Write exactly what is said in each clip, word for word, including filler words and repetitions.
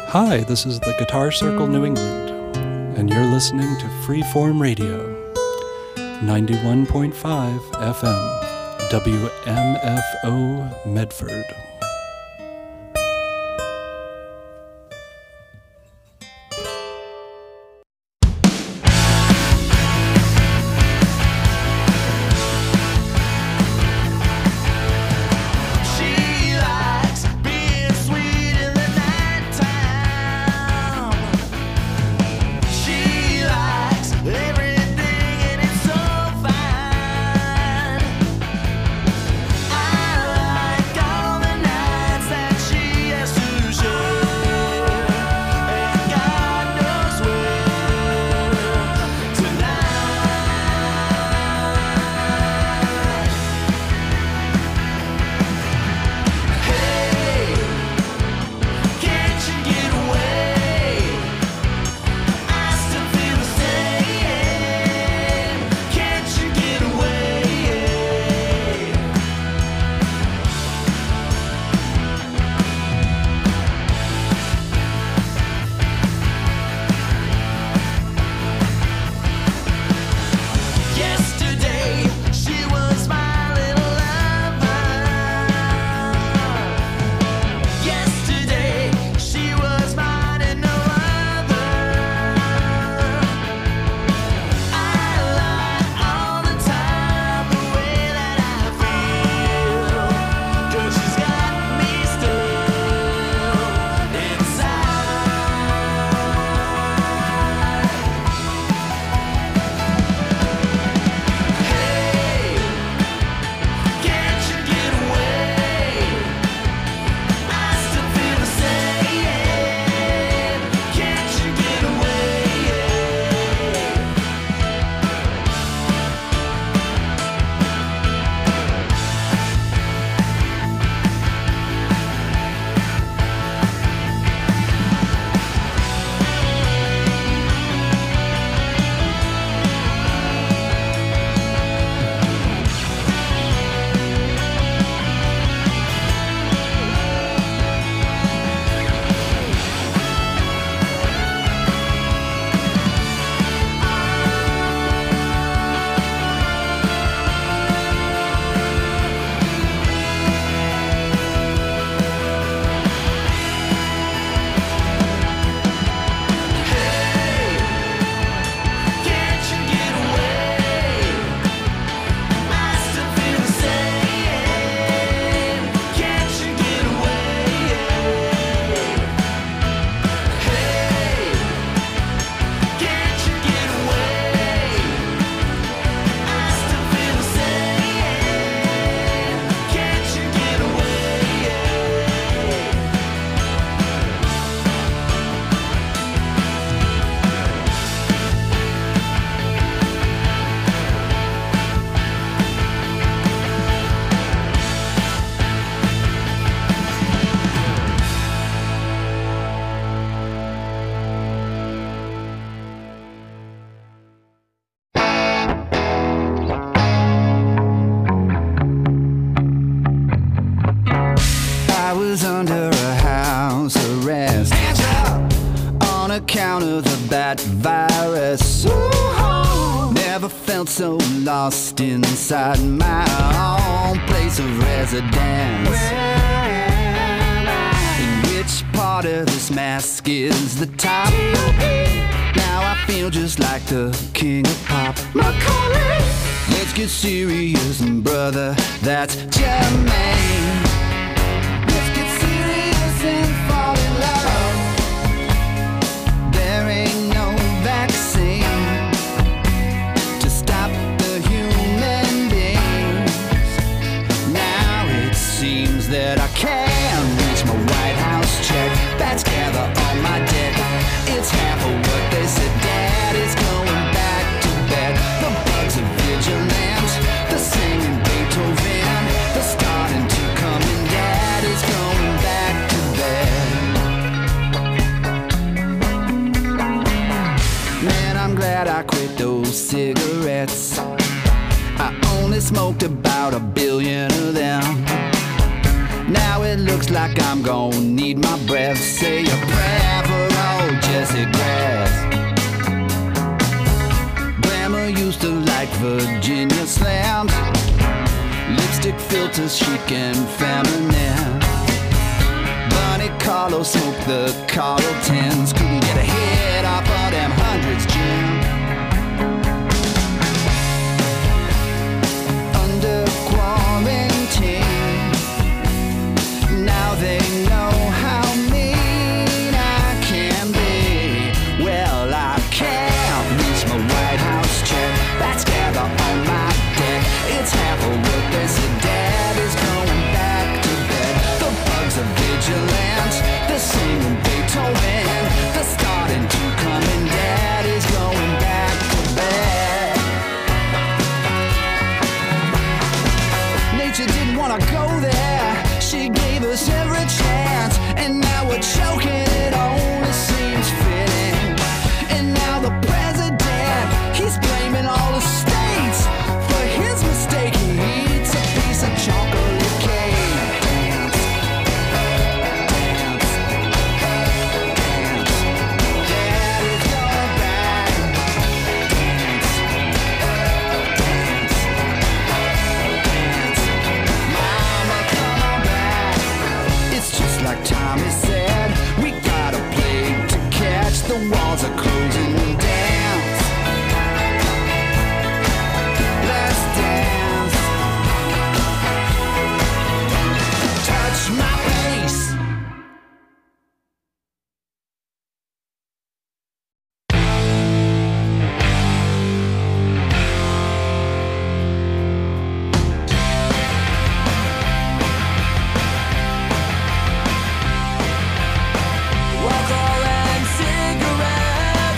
Hi, this is the Guitar Circle New England, and you're listening to Freeform Radio, ninety-one point five F M, W M F O Medford. So lost inside my own place of residence. In which part of this mask is the top? Now I feel just like the king of pop. Macaulay. Let's get serious, brother, that's Jermaine. Let's get serious and fall in love. There ain't no vaccine that I can reach my White House check. Bats gather on my deck. It's half of what they said. Dad is going back to bed. The bugs are vigilant. The singing Beethoven. The starting to come in. Dad is going back to bed. Man, I'm glad I quit those cigarettes. I only smoked about a billion of them. Now it looks like I'm gonna need my breath. Say a prayer for old Jesse Grass. Grandma used to like Virginia slams, lipstick filters chic and feminine. Bunny Carlo smoked the Carlo tens, couldn't get a hit off of them hundreds, Jim. Under quarantine, now they know how mean I can be. Well, I can't reach my White House check. That's gather on my deck. It's half of what they said. Dad is going back to bed. The bugs are vigilant. They're singing Beethoven. They're starting to come in. Dad is going back to bed. Nature didn't want to go there. She gave us every chance, and now we're choking. It only seems fitting. And now the president, he's blaming all the states for his mistake. He eats a piece of chocolate cake. Dance, dance, dance. Dad is going back. Dance, dance, dance. Mama, come on back. It's just like Tommy said, we got a plague to catch. The walls are closing. Dance, let's dance. Touch my face. Alcohol and cigarettes.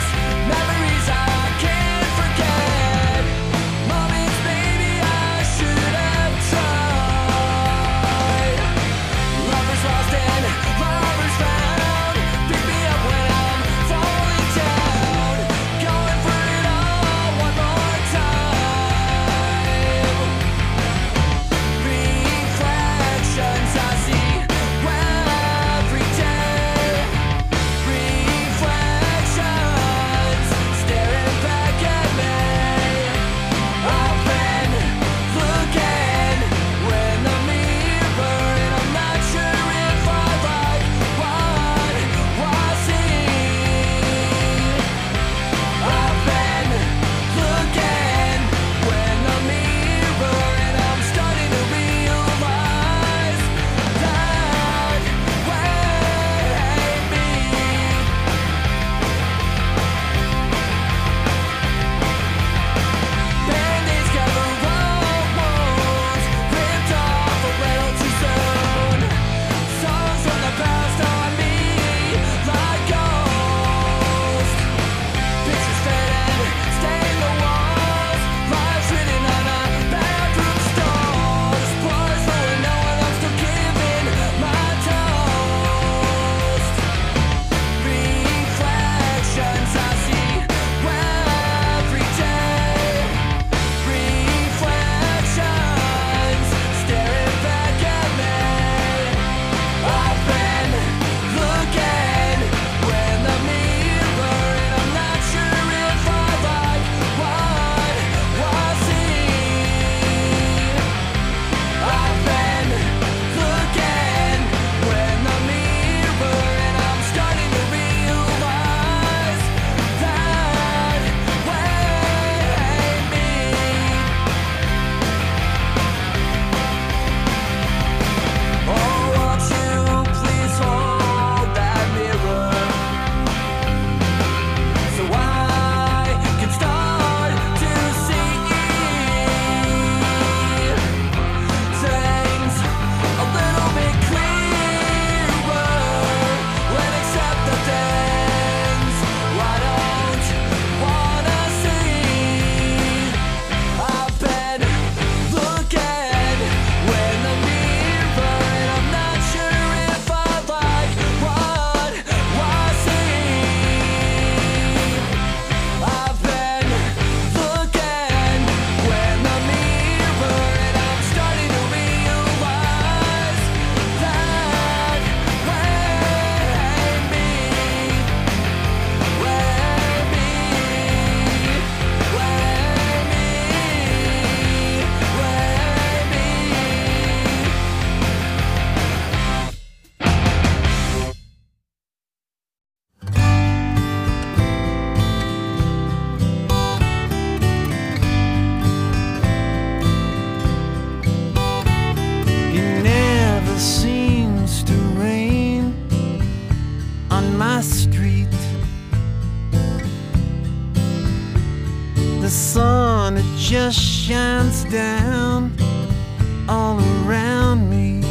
sun, it just shines down all around me.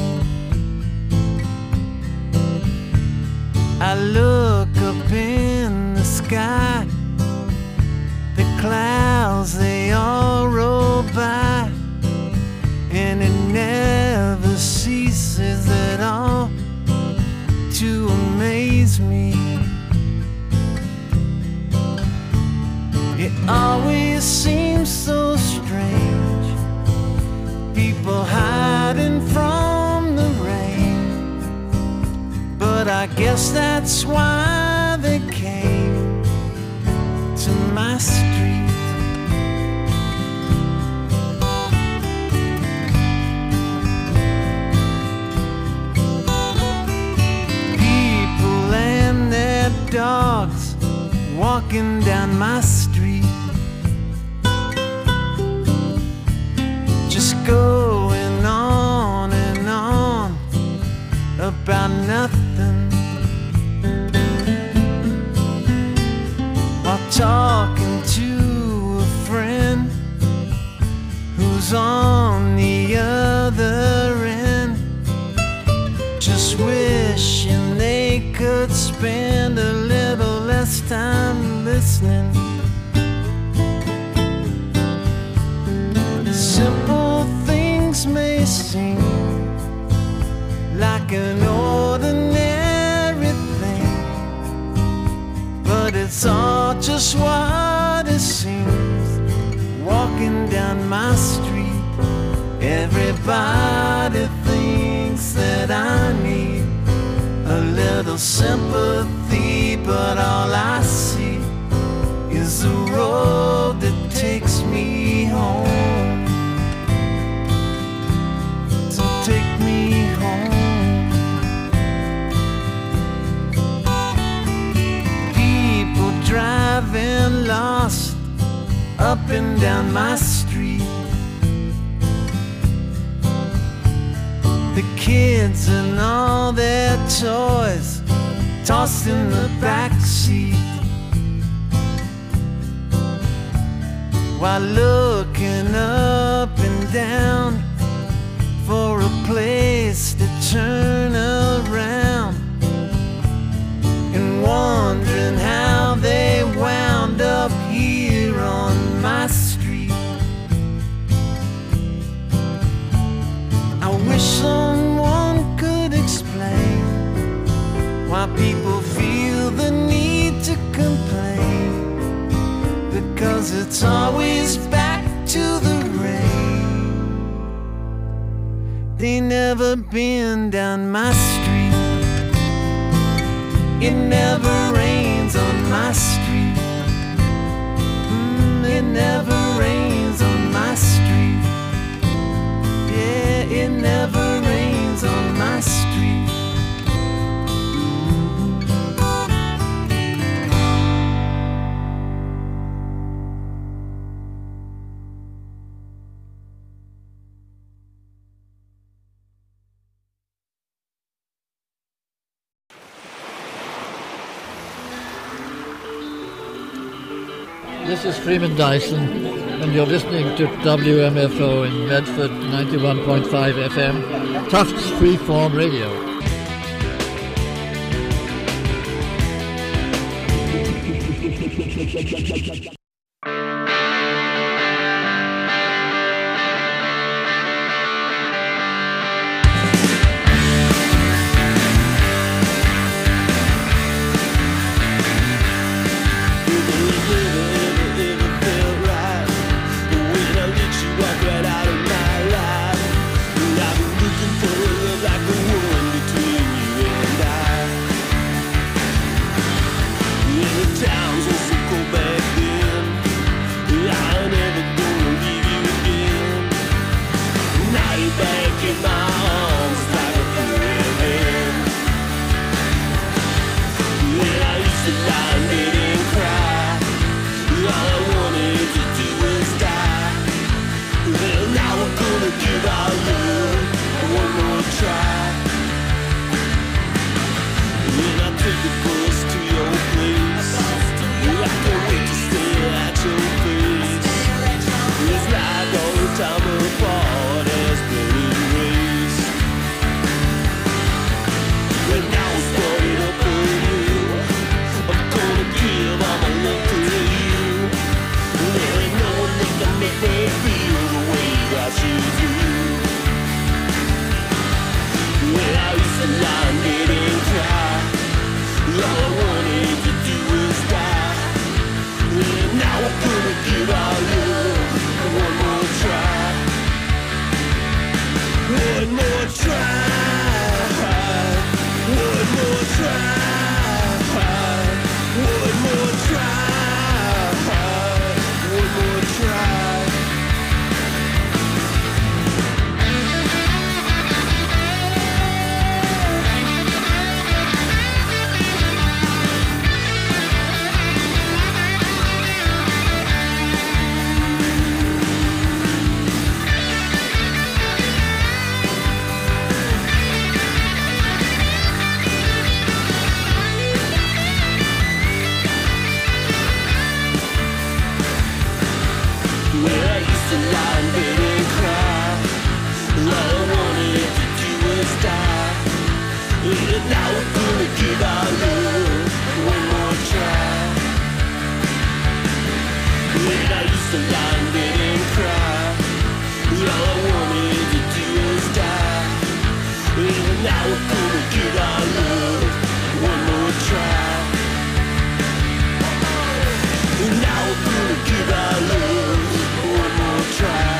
I look up in the sky, the clouds, they all roll by, and it never ceases at all to amaze me. It always seems so strange, people hiding from the rain, but I guess that's why they came to my street. People and their dogs walking down my street, just going on and on about nothing, while talking to a friend who's on the other end, just wishing they could spend a little less time listening. Simple things may seem like an ordinary thing, but it's all just what it seems. Walking down my street, everybody thinks that I need a little sympathy, but all I see is the road that takes me home. So take me home. People driving lost up and down my street, the kids and all their toys tossed in the back seat, while looking up and down for a place to turn around, and wondering how they wound up here on my street. I wish someone could explain why people feel the need to complain, because it's always back to the rain. They never been down my street, it never rains on my street, mm, it never rains on my street, yeah, it never rains on my street. This is Freeman Dyson, and you're listening to W M F O in Medford, ninety-one point five F M, Tufts Freeform Radio. All I wanted to do was die. And now I'm gonna give our love one more try. One more try. One more try. One more try. One more try. Now we're gonna give our love one more try. When I used to lie in bed and cry, all I wanted to do was die. And now we're gonna give our love one more try. And now we're gonna give our love one more try.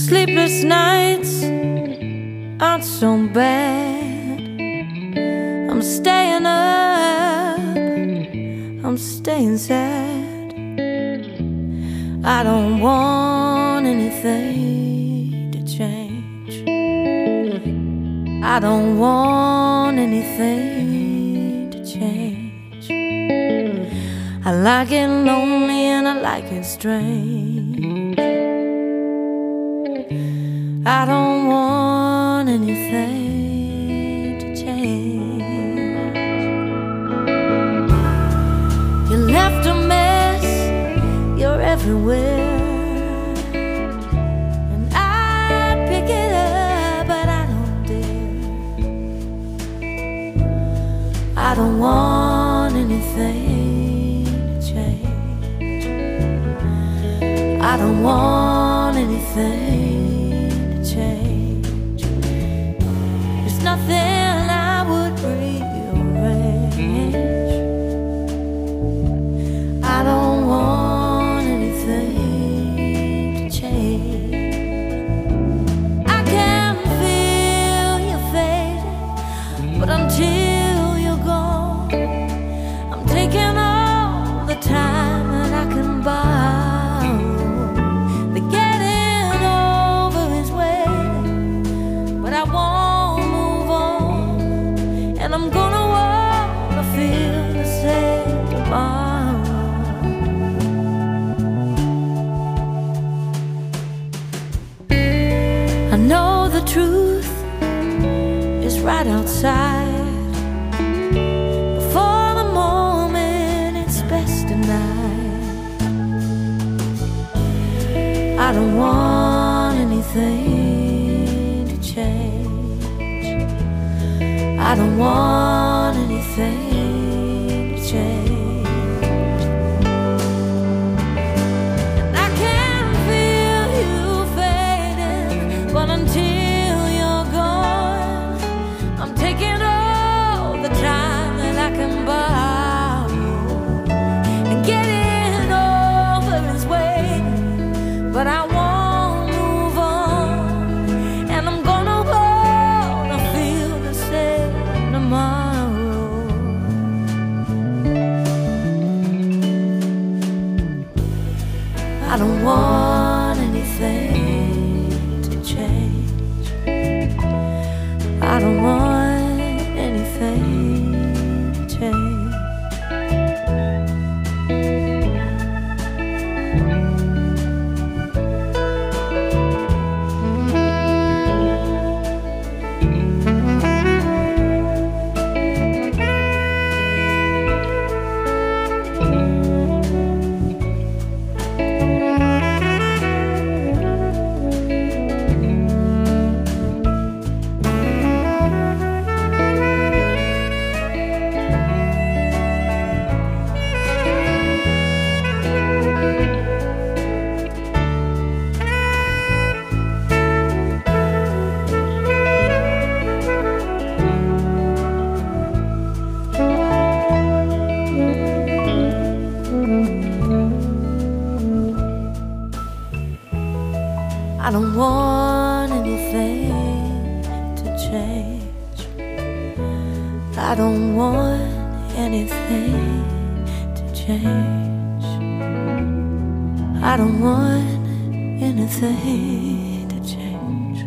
sleepless nights aren't so bad. I'm staying up, I'm staying sad. I don't want anything to change. I don't want anything to change. I like it lonely and I like it strange. I don't want anything to change. You left a mess, you're everywhere, and I pick it up, but I don't dare. I don't want anything to change. I don't want anything change. There's nothing I would rearrange. I don't want anything to change. I can feel you fading, but until you're gone, I'm taking all the time that I can buy. I'm gonna wanna feel the same tomorrow. I know the truth is right outside. Before the moment, it's best denied. I don't want anything to change. I don't want anything to change. And I can feel you fading, but until you're gone, I'm taking all the time that I can borrow. And getting over is waiting, but I won't move on. And I'm gonna wanna feel the same tomorrow. I don't want anything to change. I don't want anything to change. I don't want anything to change. I don't want anything to change. I don't want anything to change.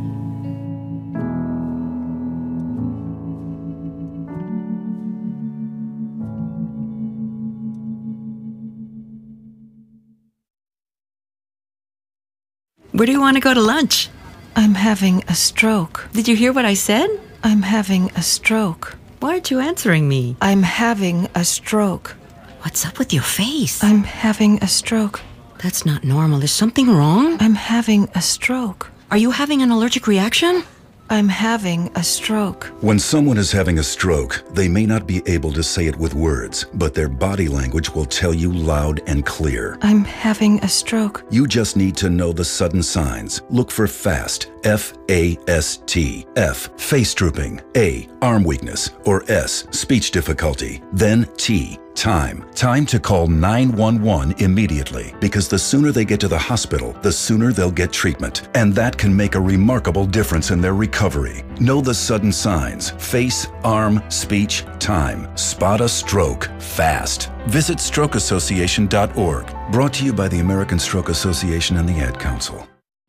Where do you want to go to lunch? I'm having a stroke. Did you hear what I said? I'm having a stroke. Why aren't you answering me? I'm having a stroke. What's up with your face? I'm having a stroke. That's not normal. Is something wrong? I'm having a stroke. Are you having an allergic reaction? I'm having a stroke. When someone is having a stroke, they may not be able to say it with words, but their body language will tell you loud and clear. I'm having a stroke. You just need to know the sudden signs. Look for FAST, F A S T. F, face drooping. A, arm weakness. Or S, speech difficulty. Then T, Time. Time to call nine one one immediately, because the sooner they get to the hospital, the sooner they'll get treatment. And that can make a remarkable difference in their recovery. Know the sudden signs: face, arm, speech, time. Spot a stroke fast. Visit stroke association dot org. Brought to you by the American Stroke Association and the Ad Council.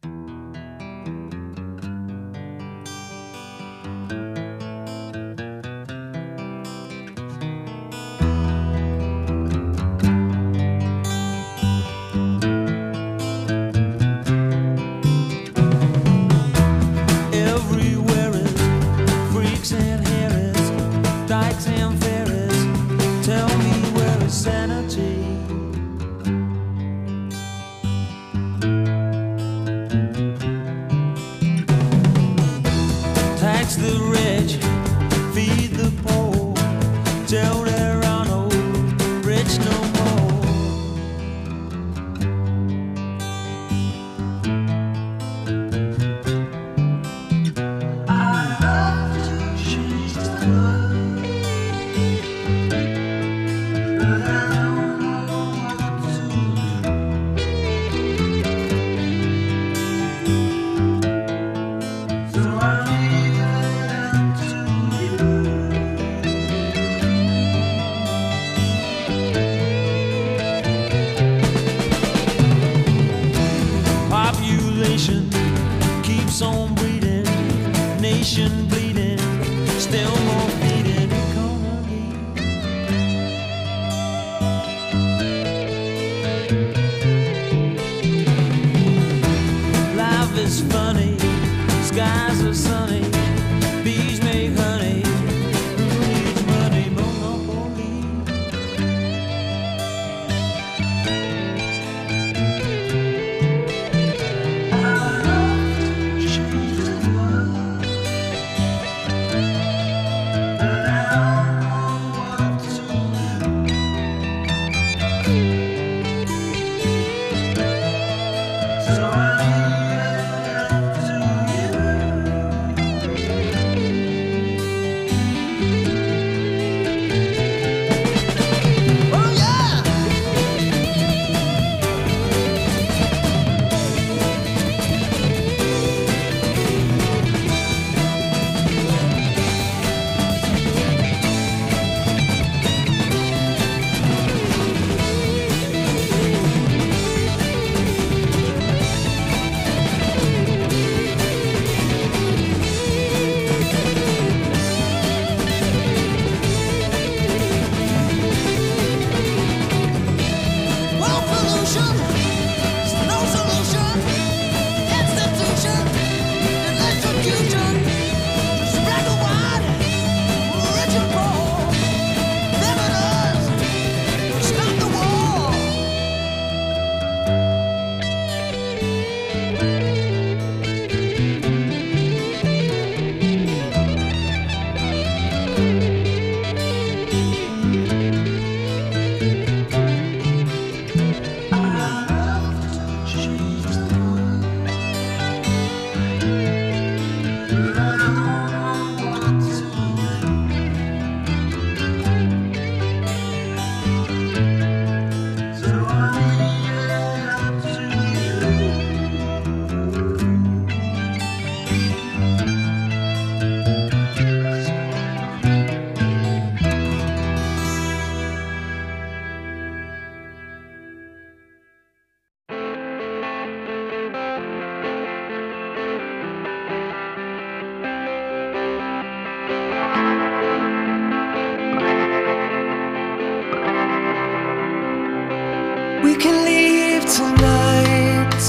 We can leave tonight.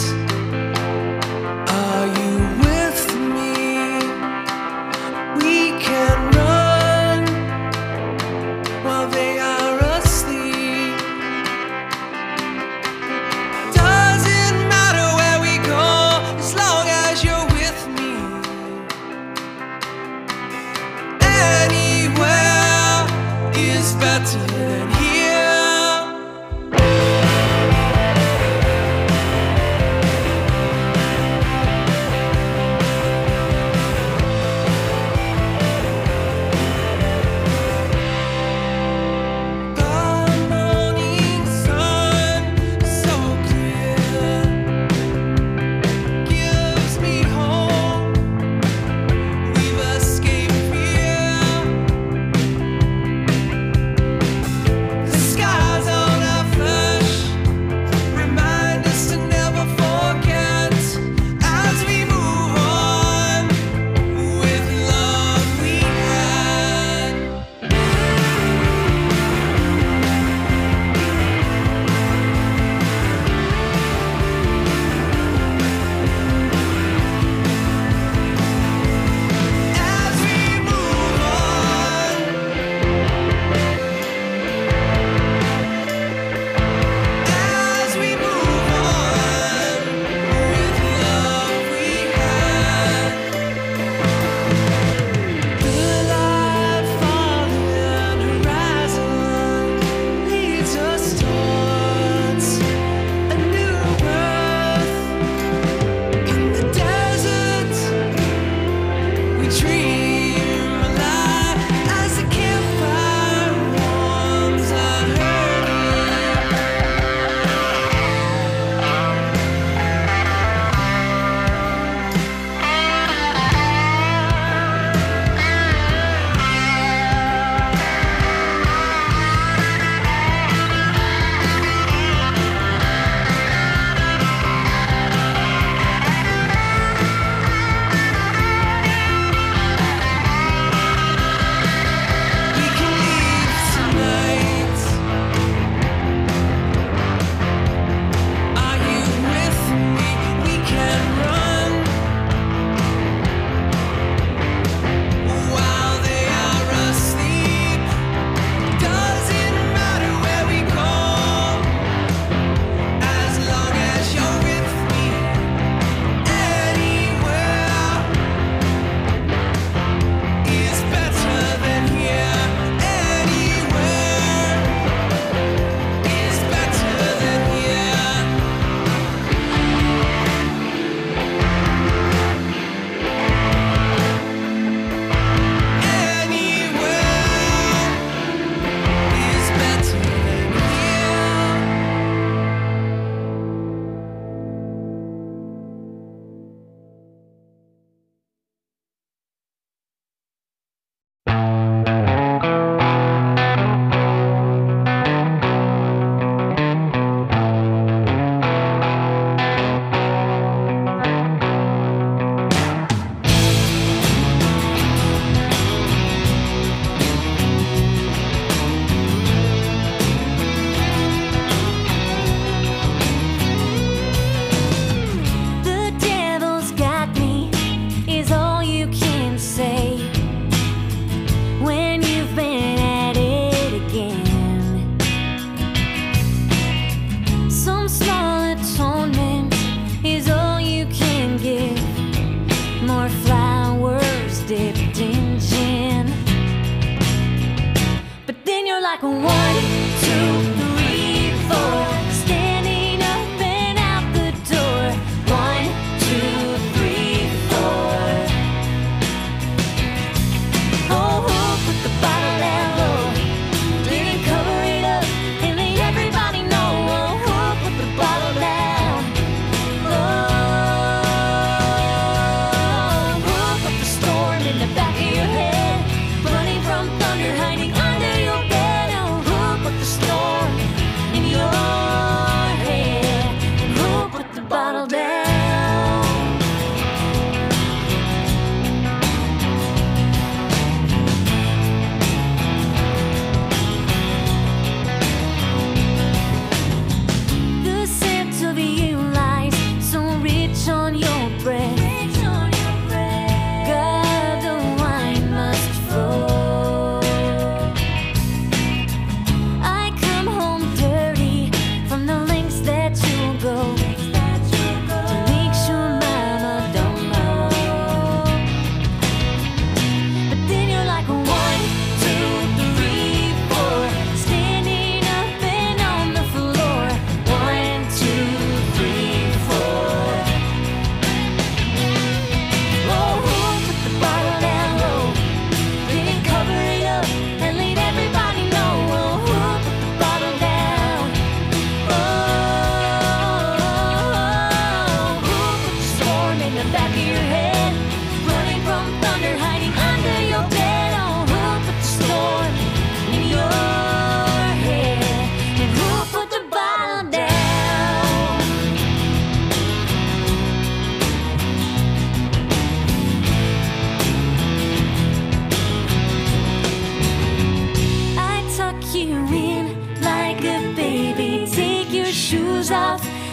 Are you with me? We can run while they are asleep. Doesn't matter where we go, as long as you're with me. Anywhere is better than here. God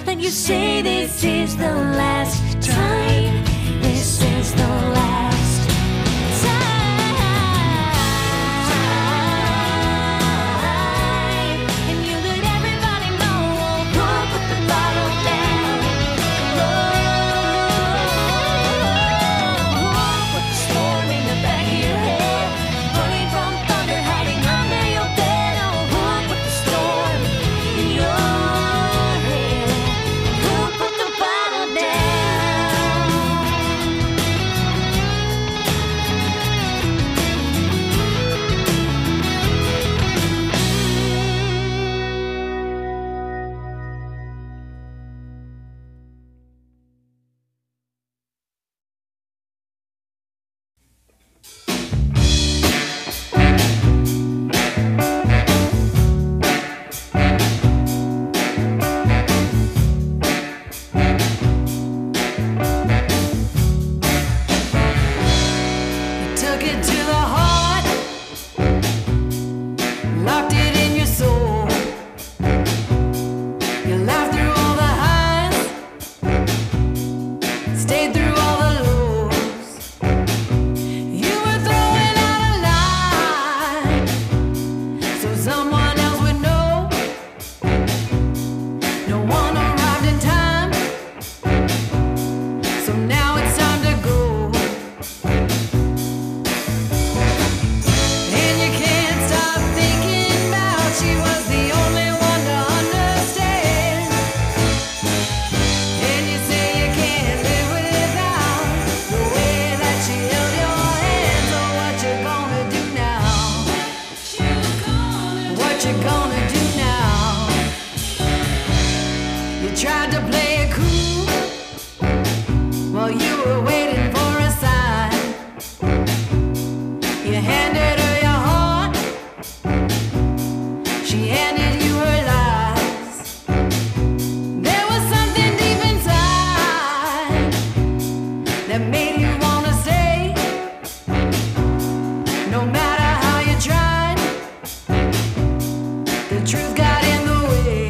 that you say this is the last time. This is the last time. And you let everybody know, whoa, put the bottle down. Whoa, put the storm in the back of your head. Running from thunder, hiding under your bed. Oh, whoa, put the storm in your head. Whoa, put the bottle down. You took it to the heart, locked it in your soul. You laughed through all the highs, stayed through all the lows. You were throwing out a line so someone else would know. No one arrived in time, so now it's time to go. And you can't stop thinking about she was the only one to understand. And you say you can't live without the way that she held your hand. So what you gonna do now? What you gonna do now? You tried to play it cool while you were waiting for a sign. You handed her your heart, she handed you her lies. There was something deep inside that made you wanna stay. No matter how you tried, the truth got in the way.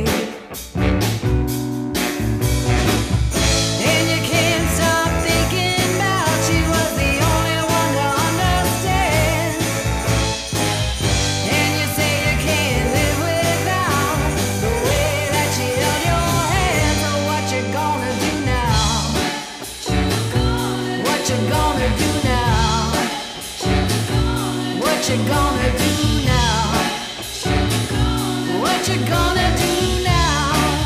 And you can't stop thinking about she was the only one to understand. And you say you can't live without the way that she held your hand. So what you gonna do now? What you gonna do now? What you gonna do now? What you gonna do now?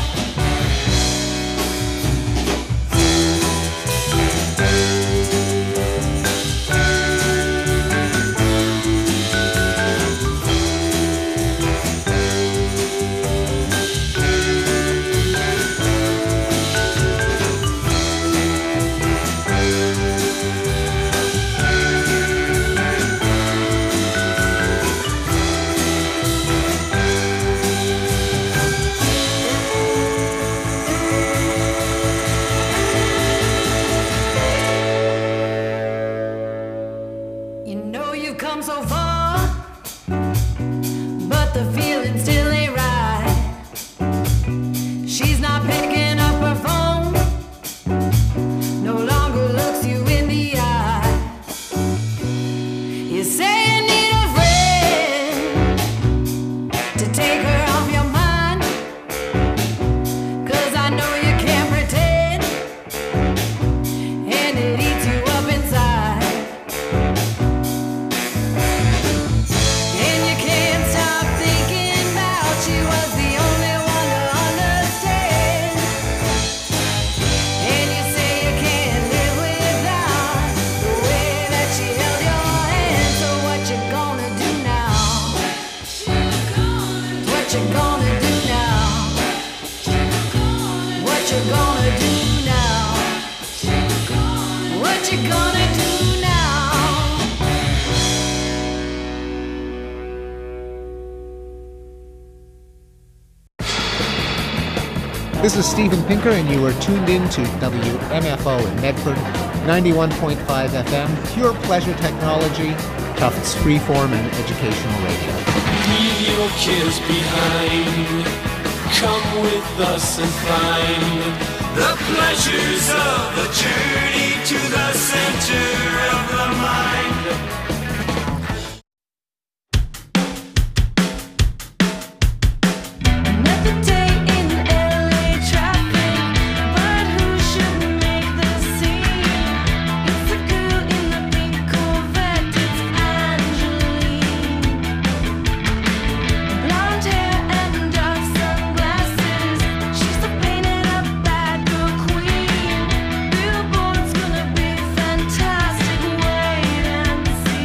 You know you've come so far, but the feeling still ain't right. She's not picking up her phone, no longer looks you in the eye. You say you need a friend to take her off your mind, 'cause I know you can't pretend, and it eats you up inside. And you can't stop thinking about she was the only one to understand. And you say you can't live without the way that she held your hand. So what you gonna do now? What you gonna do now? What you gonna do now? What you gonna do now? This is Steven Pinker, and you are tuned in to W M F O in Medford, ninety-one point five F M, pure pleasure technology, Tufts freeform and educational radio. Leave your kids behind. come with us and find the pleasures of a journey to the center of the mind. Fantastic, wait and see.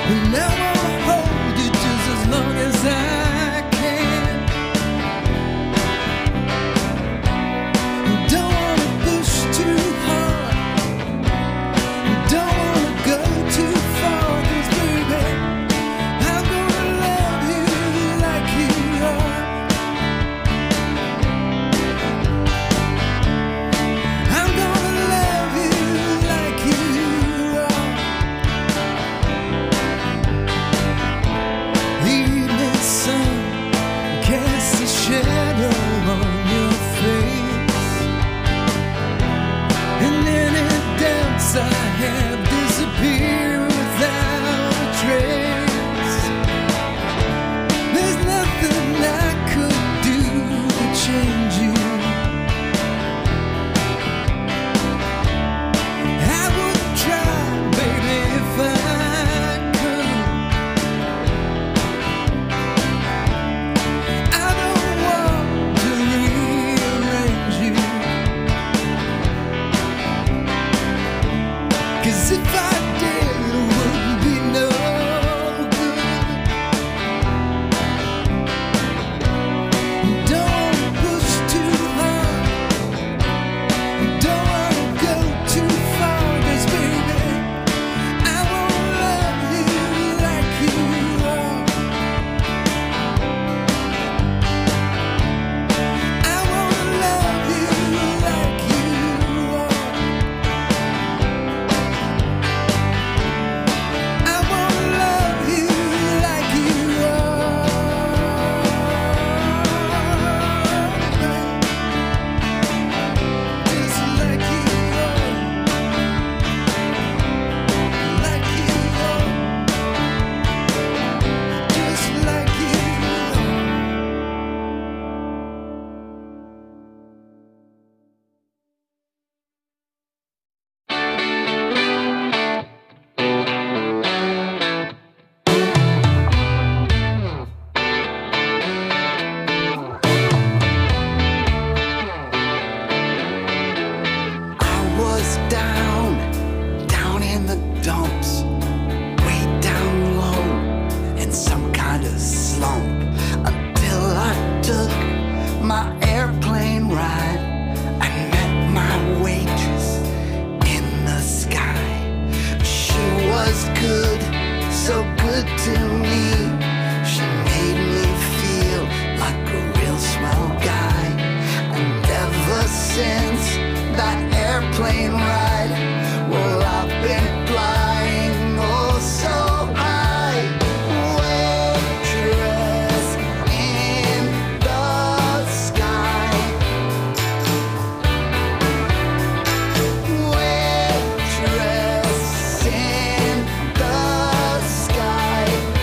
And I wanna hold you just as long as I can. Don't wanna push too hard, don't wanna go too far, 'cause baby, I'm gonna love you like you are. I'm gonna love you like you are. The evening sun casts a shadow on your face, and any doubts I have disappear without a trace. There's nothing I could do to change you. I would try, baby, if I could. I don't want to rearrange you, 'cause if I did, it wouldn't be no good. Don't wanna push too hard, don't wanna go too far, 'cause baby, I wanna love you like you are. I wanna love you like you are. I wanna love you like you are. Just like you are. Like you are. Just like you are. I was down, down in the dumps, way down low, in some kind of slump, until I took my airplane ride and met my waitress in the sky. She was good, so good to me. She made me feel like a real swell guy. And ever since that airplane ride, well, I've been flying oh so high. Waitress in the sky. Waitress in the sky.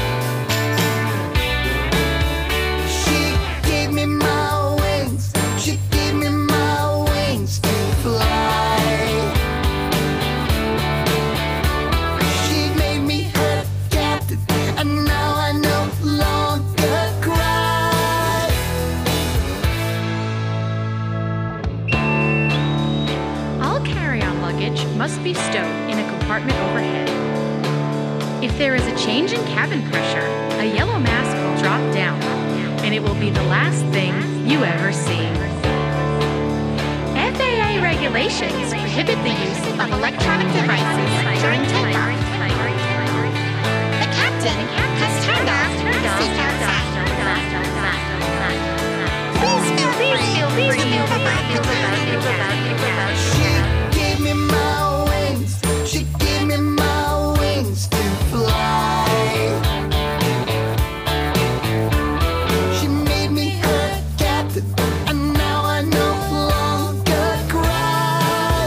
She gave me my wings, she gave me my wings to fly. She made me her captain, and now I no longer cry. All carry-on luggage must be stowed in a compartment overhead. If there is a change in cabin pressure, a yellow mask will drop down, and it will be the last thing you ever see. F A A regulations prohibit the use of electronic devices during takeoff. The captain has turned off the seatbelt sign. Please feel free to move about the cabin. She gave me my wings, she gave me my wings to fly. She made me her captain, and now I no longer cry.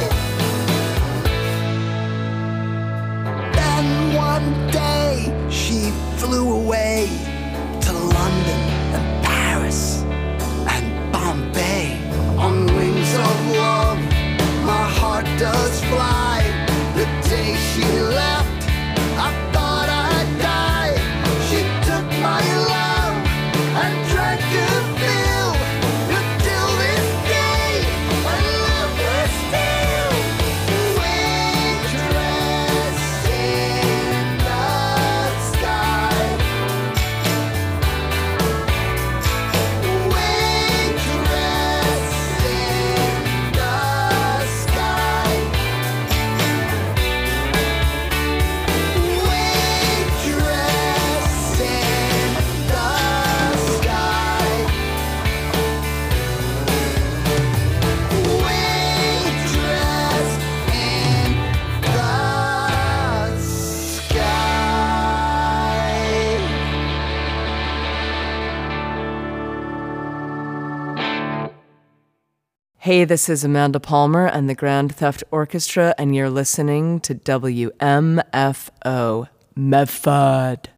Then one day she flew away to London and Paris and Bombay on wings of love. My heart does fly. The day she left, I thought I'd die. She took my love and tried to fill. Until this day, I love her still. Waitress in the Hey, this is Amanda Palmer and the Grand Theft Orchestra, and you're listening to W M F O Medford.